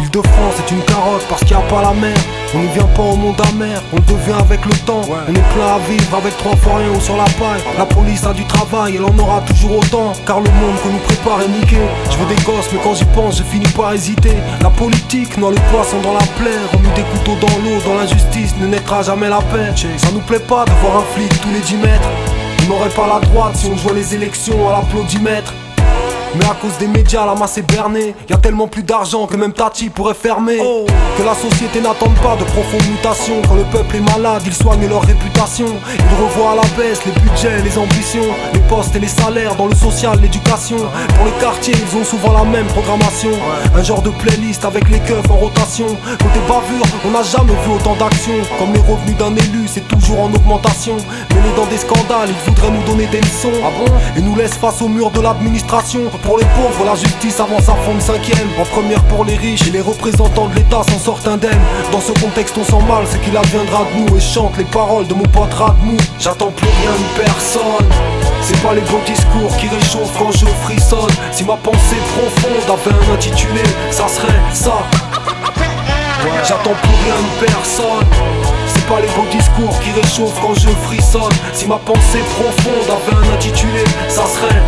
L'Île-de-France est une carotte parce qu'il n'y a pas la mer. On n'y vient pas au monde amer, on le devient avec le temps. On est plein à vivre avec 3 fois rien ou sur la paille. La police a du travail, elle en aura toujours autant. Car le monde qu'on nous prépare est niqué. Je veux des gosses mais quand j'y pense je finis par hésiter. La politique noie le poisson dans la plaie. Remue des couteaux dans l'eau, dans l'injustice ne naîtra jamais la paix. Ça nous plaît pas de voir un flic tous les 10 mètres. On n'aurait pas la droite si on jouait les élections à l'applaudimètre. Mais à cause des médias, la masse est bernée. Y'a tellement plus d'argent que même Tati pourrait fermer. Que la société n'attende pas de profondes mutations. Quand le peuple est malade, ils soignent leur réputation. Ils revoient à la baisse les budgets, les ambitions, les postes et les salaires dans le social, l'éducation. Pour les quartiers, ils ont souvent la même programmation. Un genre de playlist avec les keufs en rotation. Côté bavure, on n'a jamais vu autant d'actions. Comme les revenus d'un élu, c'est toujours en augmentation. Mêlés dans des scandales, ils voudraient nous donner des leçons. Et nous laissent face au mur de l'administration. Pour les pauvres, la justice avance à fond de 5e. En première pour les riches et les représentants de l'État s'en sortent indemnes. Dans ce contexte on sent mal ce qu'il adviendra de nous. Et chante les paroles de mon pote Radmou. J'attends plus rien de personne. C'est pas les beaux discours qui réchauffent quand je frissonne. Si ma pensée profonde avait un intitulé, ça serait ça. J'attends plus rien de personne. C'est pas les beaux discours qui réchauffent quand je frissonne. Si ma pensée profonde avait un intitulé, ça serait.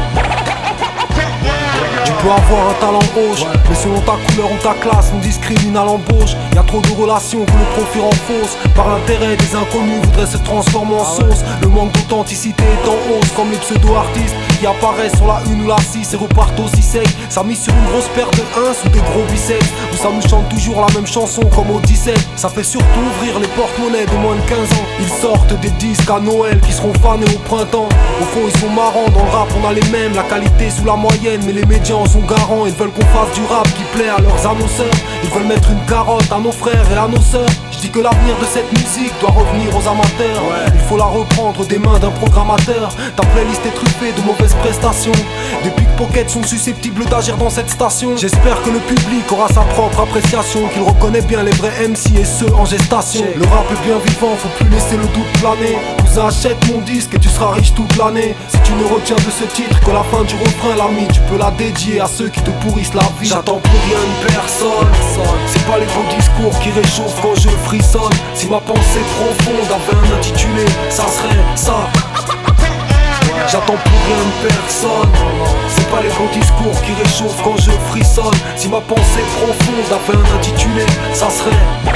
Tu peux avoir un talent gauche, mais selon ta couleur ou ta classe, on discrimine à l'embauche. Y'a trop de relations que le profit rend fausse. Par intérêt, des inconnus voudraient se transformer en sauce. Le manque d'authenticité est en hausse, comme les pseudo-artistes qui apparaissent sur la 1 ou la 6 et repartent aussi sec. Ça mise sur une grosse paire de 1 ou des gros biceps. Où ça nous chante toujours la même chanson comme au 17. Ça fait surtout ouvrir les porte-monnaies de moins de 15 ans. Ils sortent des disques à Noël qui seront fanés au printemps. Au fond ils sont marrants, dans le rap on a les mêmes. La qualité sous la moyenne, mais les médias en sont garants. Ils veulent qu'on fasse du rap qui plaît à leurs annonceurs. Ils veulent mettre une carotte à nos frères et à nos sœurs. Je dis que l'avenir de cette musique doit revenir aux amateurs. Il faut la reprendre des mains d'un programmateur. Ta playlist est truffée de mauvaises prestations. Des pickpockets sont susceptibles d'agir dans cette station. J'espère que le public aura sa propre appréciation, qu'il reconnaît bien les vrais MC et ceux en gestation. Le rap est bien vivant, faut plus laisser le doute planer. Cousin, achète mon disque et tu seras riche toute l'année. Si tu ne retiens de ce titre que la fin du refrain, l'ami, tu peux la dédier à ceux qui te pourrissent la vie. J'attends plus rien de personne. C'est pas les beaux discours qui réchauffent quand je frissonne. Si ma pensée profonde avait un intitulé, ça serait ça. J'attends plus rien de personne. C'est pas les beaux discours qui réchauffent quand je frissonne. Si ma pensée profonde avait un intitulé, ça serait.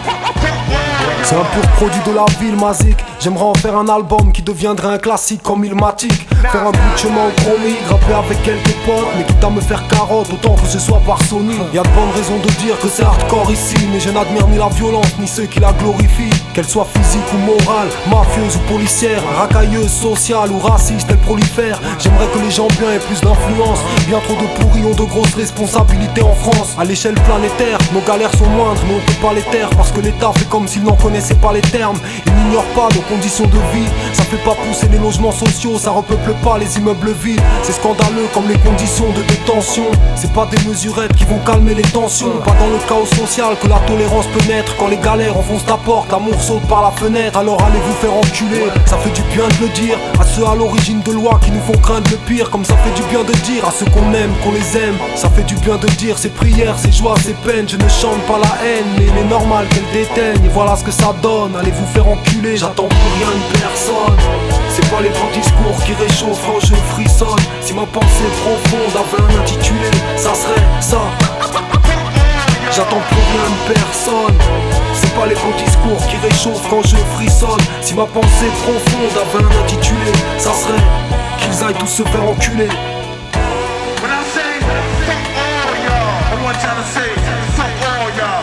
C'est un pur produit de la ville, Mazik. J'aimerais en faire un album qui deviendrait un classique comme Ilmatic. Faire un bout de chemin au chronique, rapper avec quelques potes. Mais quitte à me faire carotte, autant que ce soit par Sony. Y'a de bonnes raisons de dire que c'est hardcore ici. Mais je n'admire ni la violence, ni ceux qui la glorifient. Qu'elle soit physique ou morale, mafieuse ou policière, racailleuse, sociale ou raciste, elle prolifère. J'aimerais que les gens bien aient plus d'influence. Bien trop de pourris ont de grosses responsabilités en France. À l'échelle planétaire, nos galères sont moindres, mais on peut pas les taire. Parce que l'État fait comme s'il n'en connaissait pas les termes. Il n'ignore pas nos conditions de vie. Ça fait pas pousser les logements sociaux, ça repeuple pas les immeubles vides. C'est scandaleux comme les conditions de détention. C'est pas des mesurettes qui vont calmer les tensions. Pas dans le chaos social que la tolérance peut naître. Quand les galères enfoncent ta porte, l'amour saute par la fenêtre. Alors allez vous faire enculer. Ça fait du bien de le dire à ceux à l'origine de lois qui nous font craindre le pire. Comme ça fait du bien de dire à ceux qu'on aime, qu'on les aime. Ça fait du bien de dire ses prières, ses joies, ses peines. Je ne chante pas la haine, mais il est normal qu'elle déteigne. Et voilà ce que ça donne, allez vous faire enculer. J'attends plus rien de personne. C'est pas les beaux discours qui réchauffent quand je frissonne. Si ma pensée profonde avait un intitulé, ça serait ça. J'attends plus rien de personne. C'est pas les beaux discours qui réchauffent quand je frissonne. Si ma pensée profonde avait un intitulé, ça serait qu'ils aillent tous se faire enculer. When I say fuck all y'all, I want y'all to say fuck all y'all.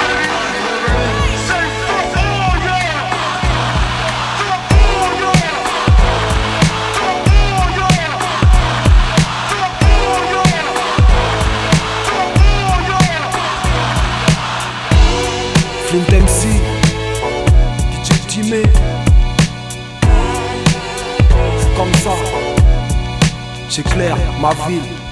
Say fuck all y'all. Fuck all y'all. Fuck all y'all. Fuck all y'all. Fuck all y'all. Flint MC, DJ Jimmy. C'est comme ça. J'éclaire ma ville.